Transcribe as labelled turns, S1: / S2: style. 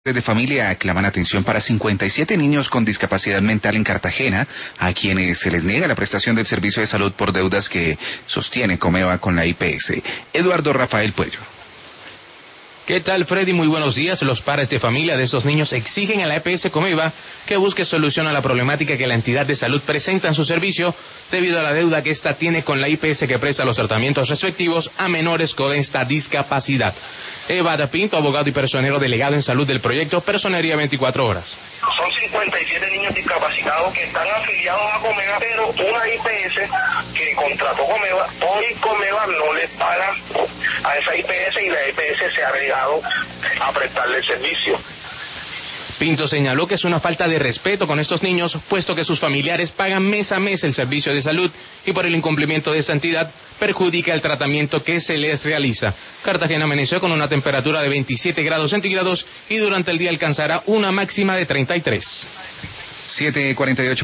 S1: De familia claman atención para 57 niños con discapacidad mental en Cartagena, a quienes se les niega la prestación del servicio de salud por deudas que sostiene Comeva con la IPS. Eduardo Rafael Puello.
S2: ¿Qué tal, Freddy? Muy buenos días. Los padres de familia de estos niños exigen a la EPS Comeva que busque solución a la problemática que la entidad de salud presenta en su servicio debido a la deuda que ésta tiene con la IPS que presta los tratamientos respectivos a menores con esta discapacidad. Eva Pinto, abogado y personero delegado en salud del proyecto Personería 24 Horas.
S3: Son 57 niños discapacitados que están afiliados a Comeva, pero una IPS que contrató Comeva, hoy Comeva no les paga a esa IPS y la IPS se ha negado a prestarle el servicio.
S2: Pinto señaló que es una falta de respeto con estos niños, puesto que sus familiares pagan mes a mes el servicio de salud y por el incumplimiento de esta entidad perjudica el tratamiento que se les realiza. Cartagena amaneció con una temperatura de 27 grados centígrados y durante el día alcanzará una máxima de 33.
S1: 7:48.